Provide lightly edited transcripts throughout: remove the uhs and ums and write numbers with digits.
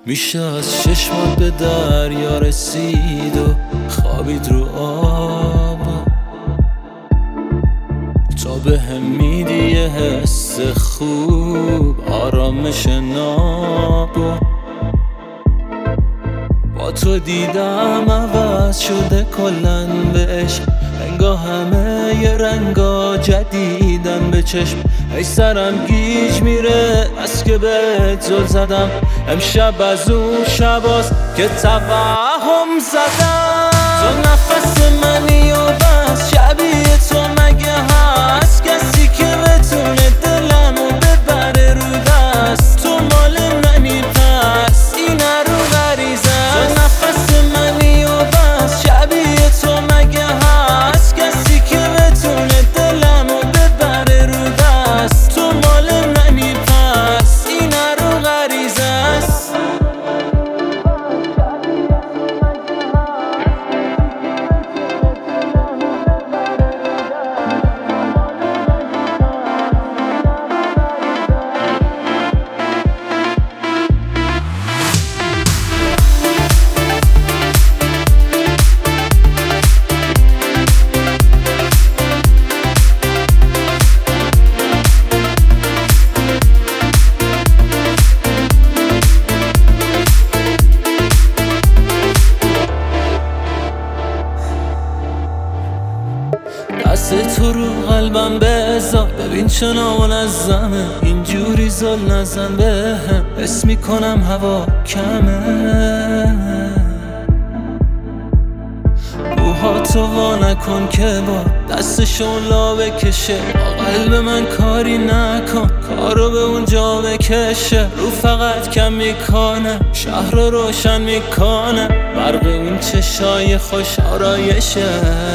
میشه از چشمات به دریا رسید و خوابید رو آب، تا به هم میدی یه حس خوب، آرامش ناب. با تو دیدم عوض شده کلن به عشق، انگاه همه یه رنگا جدیدن به چشم. ای سرم گیج میره از که بهت زل زدم، امشب از اون شباست که توهم زدم. تو نفس منی و بس، شبیه تو مگه هست کسی که بتونه دلمو ببره رو دست؟ تو مال منی پس این رو غریزه است. تو نفس منی و بس، شبیه تو مگه هست کسی که بتونه دلمو ببره رو دست؟ تو مال منی پس این رو غریزه است. دست تو رو قلبم بذار، ببین چه منظمه، اینجوری زل نزن به هم، حس میکنم هوا کمه. روحاتو وا نکن که با دستشون لا بکشه، با قلب من کاری نکن کارو به اونجا بکشه. رو فقط کم میکنه، شهر رو روشن میکنه، برق اون چشای خوش آرایشه.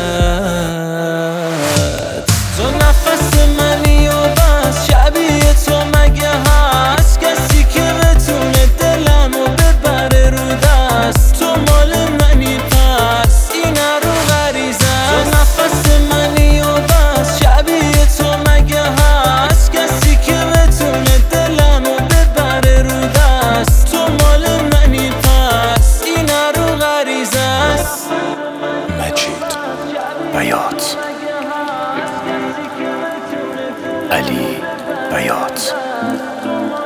تو نفس منی و بس، شبیه تو مگه هست کسی که بتونه دلمو ببره رو دست؟ تو مال منی پس این رو غریزه است. تو نفس منی و بس، شبیه تو مگه هست کسی که بتونه دلمو ببره رو دست؟ تو مال منی پس این رو غریزه است. مجید بیات، علی بیات.